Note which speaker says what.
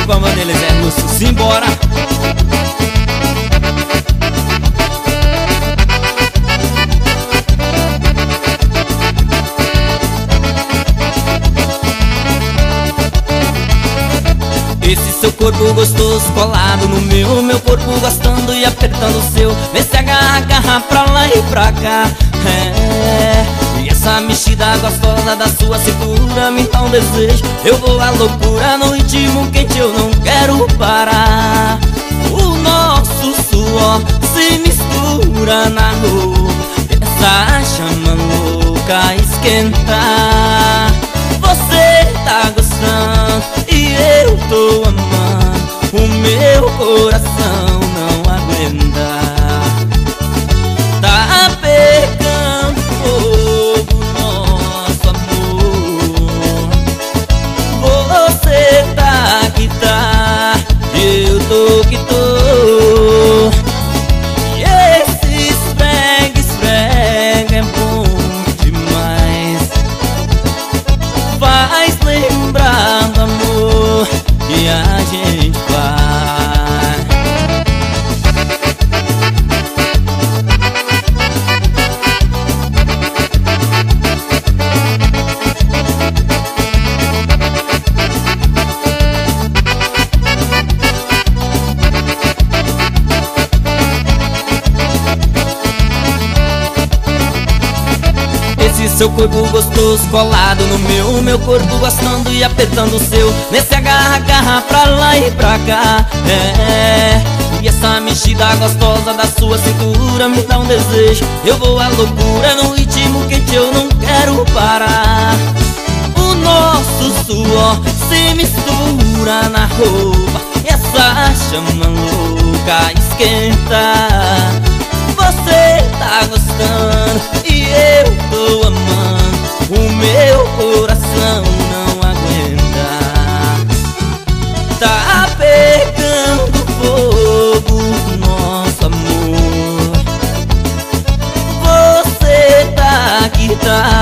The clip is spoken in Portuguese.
Speaker 1: com a bandeira Zé Russo, simbora! Esse seu corpo gostoso colado no meu corpo gostando e apertando o seu. Vê se agarra pra lá e pra cá. E essa mexida gostosa da sua cintura me dá um desejo. Eu vou à loucura no ritmo quente, eu não quero parar. O nosso suor se mistura na roupa, essa chama louca esquentar. Você tá gostando e eu tô amando, o meu coração não aguenta. Tá pegando fogo nosso amor. Você tá que tá, eu tô que tô. E esse esfrega é bom demais. Faz lembrar do amor que a gente faz. Esse seu corpo gostoso colado no meu corpo gostando e apertando o seu. Nesse agarra pra lá e pra cá. E essa mexida gostosa da sua cintura me dá um desejo. Eu vou à loucura no ritmo quente, eu não quero parar. O nosso suor se mistura na roupa, essa chama louca esquenta. Você tá gostando e eu tô amando, o meu coração não aguenta. Tá pegando fogo nosso amor. Você tá que tá,